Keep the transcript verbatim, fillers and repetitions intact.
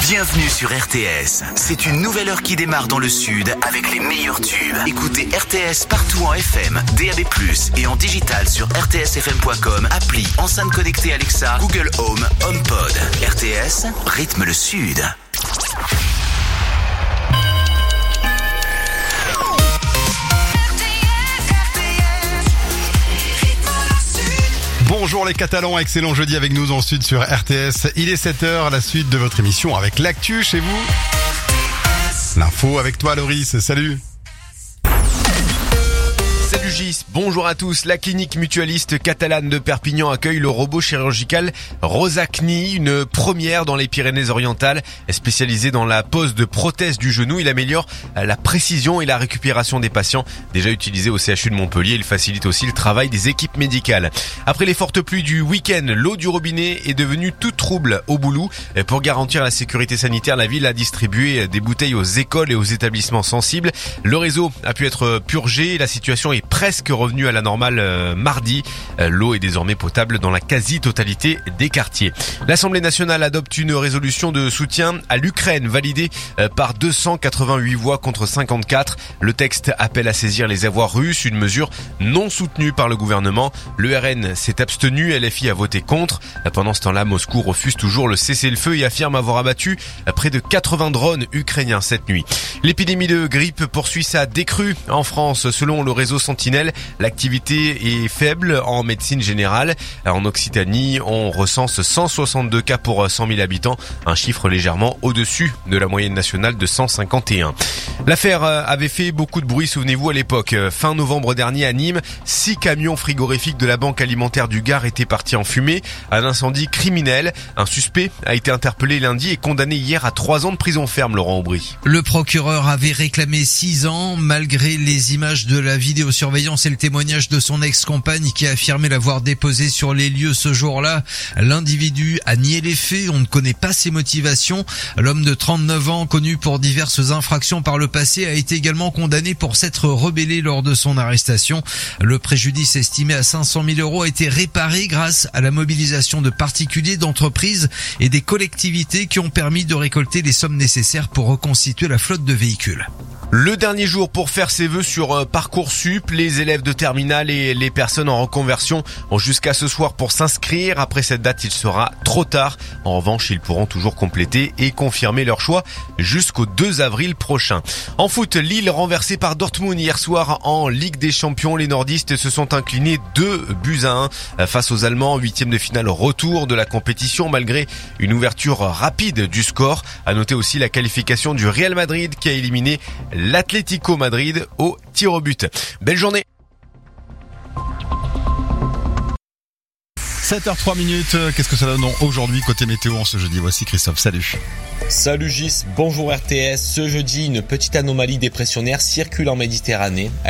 Bienvenue sur R T S. C'est une nouvelle heure qui démarre dans le sud avec les meilleurs tubes. Écoutez R T S partout en F M, D A B plus, et en digital sur r t s f m point com, appli, enceinte connectée Alexa, Google Home, HomePod. R T S, rythme le sud. Bonjour les Catalans, excellent jeudi avec nous dans le sud sur R T S. Il est sept heures, la suite de votre émission avec l'actu chez vous. L'info avec toi Loris, salut. Salut Gis, bonjour à tous. La clinique mutualiste catalane de Perpignan accueille le robot chirurgical Rosacni, une première dans les Pyrénées-Orientales. Spécialisé dans la pose de prothèses du genou, il améliore la précision et la récupération des patients. Déjà utilisé au C H U de Montpellier, il facilite aussi le travail des équipes médicales. Après les fortes pluies du week-end, l'eau du robinet est devenue toute trouble au Boulou. Pour garantir la sécurité sanitaire, la ville a distribué des bouteilles aux écoles et aux établissements sensibles. Le réseau a pu être purgé et la situation est presque revenu à la normale euh, mardi. Euh, l'eau est désormais potable dans la quasi-totalité des quartiers. L'Assemblée nationale adopte une résolution de soutien à l'Ukraine validée euh, par deux cent quatre-vingt-huit voix contre cinquante-quatre. Le texte appelle à saisir les avoirs russes, une mesure non soutenue par le gouvernement. Le R N s'est abstenu, L F I a voté contre. Pendant ce temps-là, Moscou refuse toujours le cessez-le-feu et affirme avoir abattu près de quatre-vingts drones ukrainiens cette nuit. L'épidémie de grippe poursuit sa décrue en France. Selon le réseau Sentinelle, l'activité est faible en médecine générale. En Occitanie, on recense cent soixante-deux cas pour cent mille habitants, un chiffre légèrement au-dessus de la moyenne nationale de cent cinquante et un. L'affaire avait fait beaucoup de bruit, souvenez-vous, à l'époque. Fin novembre dernier à Nîmes, six camions frigorifiques de la Banque alimentaire du Gard étaient partis en fumée. Un incendie criminel. Un suspect a été interpellé lundi et condamné hier à trois ans de prison ferme, Laurent Aubry. Le procureur avait réclamé six ans, malgré les images de la vidéosurveillance et le témoignage de son ex-compagne qui a affirmé l'avoir déposé sur les lieux ce jour-là. L'individu a nié les faits, on ne connaît pas ses motivations. L'homme de trente-neuf ans, connu pour diverses infractions par le passé, a été également condamné pour s'être rebellé lors de son arrestation. Le préjudice estimé à cinq cent mille euros a été réparé grâce à la mobilisation de particuliers, d'entreprises et des collectivités qui ont permis de récolter les sommes nécessaires pour reconstituer la flotte de véhicules. Le dernier jour pour faire ses vœux sur Parcoursup, les élèves de terminale et les personnes en reconversion ont jusqu'à ce soir pour s'inscrire. Après cette date, il sera trop tard. En revanche, ils pourront toujours compléter et confirmer leur choix jusqu'au deux avril prochain. En foot, Lille renversé par Dortmund hier soir en Ligue des Champions. Les nordistes se sont inclinés deux buts à un face aux Allemands. Huitième de finale retour de la compétition malgré une ouverture rapide du score. À noter aussi la qualification du Real Madrid qui a éliminé l'Atlético Madrid au tir au but. Belle journée. sept heures trois minutes, qu'est-ce que ça donne aujourd'hui côté météo en ce jeudi? Voici Christophe, salut. Salut Gis, bonjour R T S. Ce jeudi, une petite anomalie dépressionnaire circule en Méditerranée.